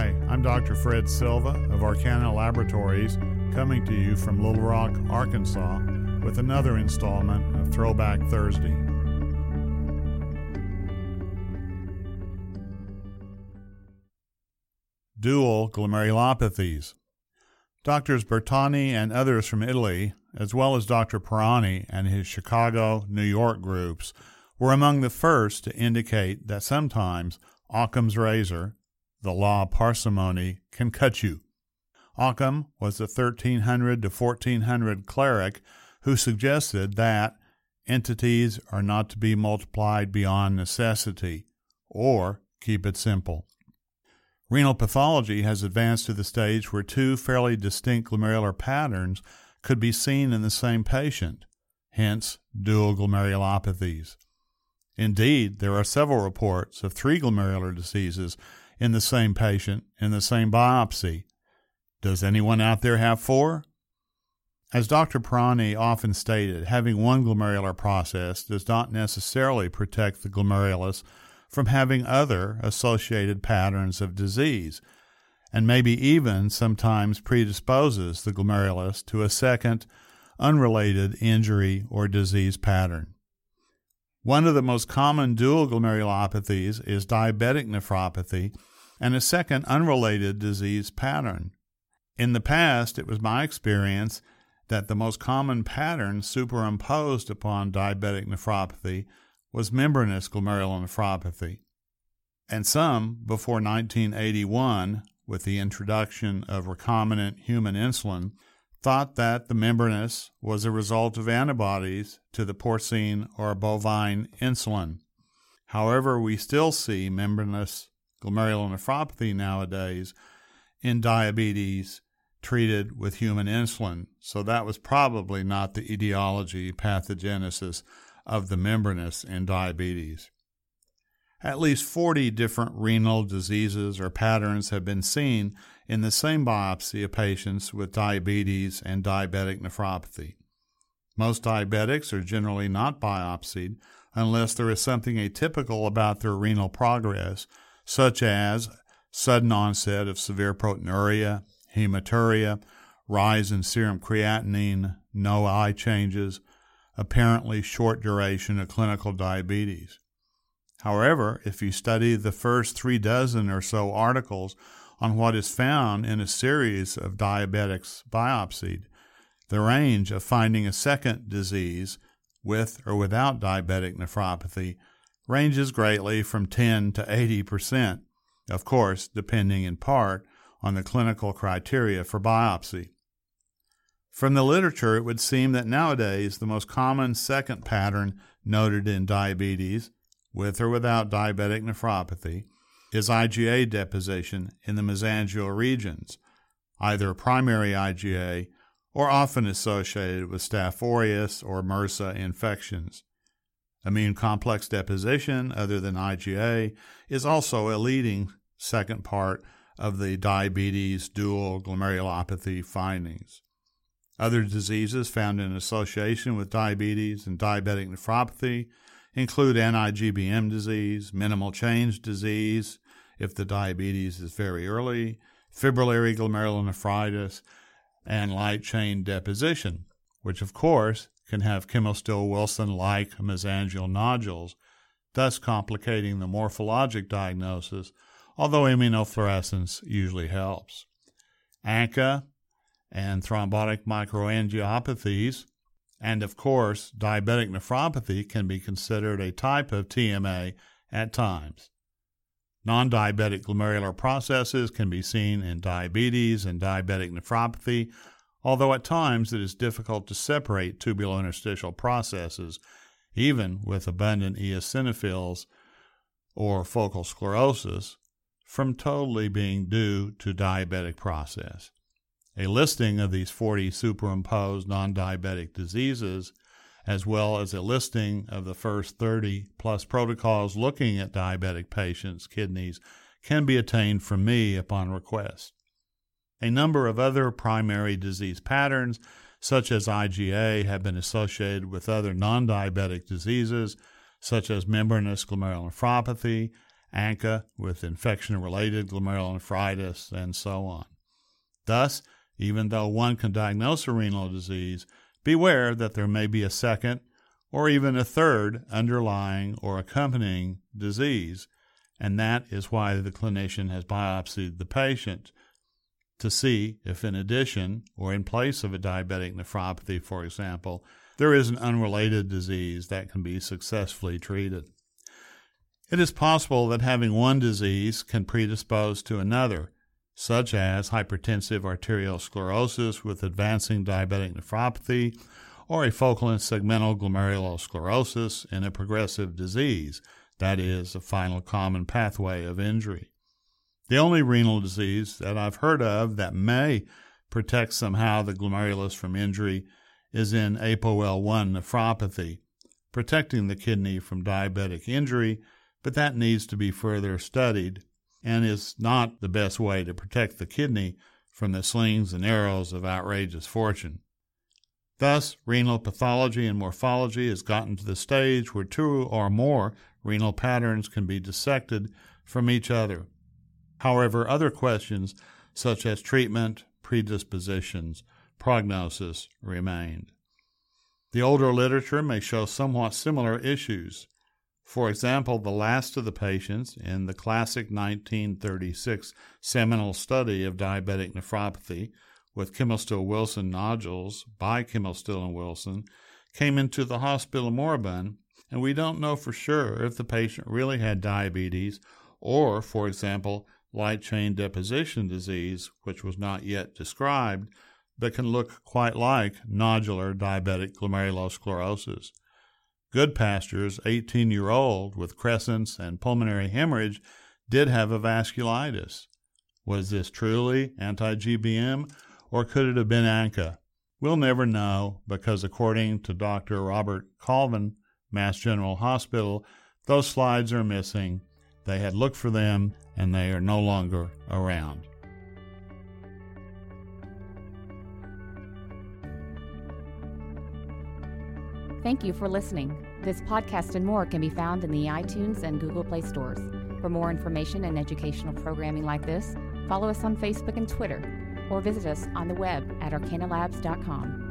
Hi, I'm Dr. Fred Silva of Arcana Laboratories, coming to you from Little Rock, Arkansas, with another installment of Throwback Thursday. Dual glomerulopathies. Doctors Bertani and others from Italy, as well as Dr. Pirani and his Chicago, New York groups, were among the first to indicate that sometimes Occam's razor, the law of parsimony, can cut you. Occam was a 1300 to 1400 cleric who suggested that entities are not to be multiplied beyond necessity, or keep it simple. Renal pathology has advanced to the stage where two fairly distinct glomerular patterns could be seen in the same patient, hence dual glomerulopathies. Indeed, there are several reports of 3 glomerular diseases in the same patient in the same biopsy. Does anyone out there have 4? As Dr. Pirani often stated, having one glomerular process does not necessarily protect the glomerulus from having other associated patterns of disease, and maybe even sometimes predisposes the glomerulus to a second, unrelated injury or disease pattern. One of the most common dual glomerulopathies is diabetic nephropathy, and a second unrelated disease pattern. In the past, it was my experience that the most common pattern superimposed upon diabetic nephropathy was membranous glomerulonephropathy, and some, before 1981, with the introduction of recombinant human insulin, thought that the membranous was a result of antibodies to the porcine or bovine insulin. However, we still see membranous glomerulonephropathy nowadays in diabetes treated with human insulin, so that was probably not the etiology pathogenesis of the membranous in diabetes. At least 40 different renal diseases or patterns have been seen in the same biopsy of patients with diabetes and diabetic nephropathy. Most diabetics are generally not biopsied unless there is something atypical about their renal progress, such as sudden onset of severe proteinuria, hematuria, rise in serum creatinine, no eye changes, apparently short duration of clinical diabetes. However, if you study the first 36 or so articles on what is found in a series of diabetics biopsied, the range of finding a second disease with or without diabetic nephropathy ranges greatly from 10 to 80%, of course, depending in part on the clinical criteria for biopsy. From the literature, it would seem that nowadays the most common second pattern noted in diabetes, with or without diabetic nephropathy, is IgA deposition in the mesangial regions, either primary IgA or often associated with Staph aureus or MRSA infections. Immune complex deposition, other than IgA, is also a leading second part of the diabetes dual glomerulopathy findings. Other diseases found in association with diabetes and diabetic nephropathy include anti-GBM disease, minimal change disease, if the diabetes is very early, fibrillary glomerulonephritis, and light chain deposition, which of course can have Kimmel-Still-Wilson-like mesangial nodules, thus complicating the morphologic diagnosis, although immunofluorescence usually helps. ANCA and thrombotic microangiopathies, and of course diabetic nephropathy can be considered a type of TMA at times. Non-diabetic glomerular processes can be seen in diabetes and diabetic nephropathy, although at times it is difficult to separate tubulointerstitial processes, even with abundant eosinophils or focal sclerosis, from totally being due to diabetic process. A listing of these 40 superimposed non-diabetic diseases, as well as a listing of the first 30 plus protocols looking at diabetic patients' kidneys, can be attained from me upon request. A number of other primary disease patterns, such as IgA, have been associated with other non-diabetic diseases, such as membranous glomerulonephropathy, ANCA with infection-related glomerulonephritis, and so on. Thus, even though one can diagnose a renal disease, beware that there may be a second or even a third underlying or accompanying disease, and that is why the clinician has biopsied the patient to see if in addition or in place of a diabetic nephropathy, for example, there is an unrelated disease that can be successfully treated. It is possible that having one disease can predispose to another, such as hypertensive arteriosclerosis with advancing diabetic nephropathy, or a focal and segmental glomerulosclerosis in a progressive disease, that is, a final common pathway of injury. The only renal disease that I've heard of that may protect somehow the glomerulus from injury is in ApoL1 nephropathy, protecting the kidney from diabetic injury, but that needs to be further studied and is not the best way to protect the kidney from the slings and arrows of outrageous fortune. Thus, renal pathology and morphology has gotten to the stage where two or more renal patterns can be dissected from each other. However, other questions such as treatment, predispositions, prognosis remained. The older literature may show somewhat similar issues. For example, the last of the patients in the classic 1936 seminal study of diabetic nephropathy with Kimmel-Still-Wilson nodules by Kimmel-Still and Wilson came into the hospital moribund, and we don't know for sure if the patient really had diabetes or, for example, light chain deposition disease, which was not yet described, but can look quite like nodular diabetic glomerulosclerosis. Goodpasture's 18-year-old with crescents and pulmonary hemorrhage did have a vasculitis. Was this truly anti-GBM, or could it have been ANCA? We'll never know because, according to Dr. Robert Colvin, Mass General Hospital, those slides are missing. They had looked for them, and they are no longer around. Thank you for listening. This podcast and more can be found in the iTunes and Google Play stores. For more information and educational programming like this, follow us on Facebook and Twitter, or visit us on the web at arcanalabs.com.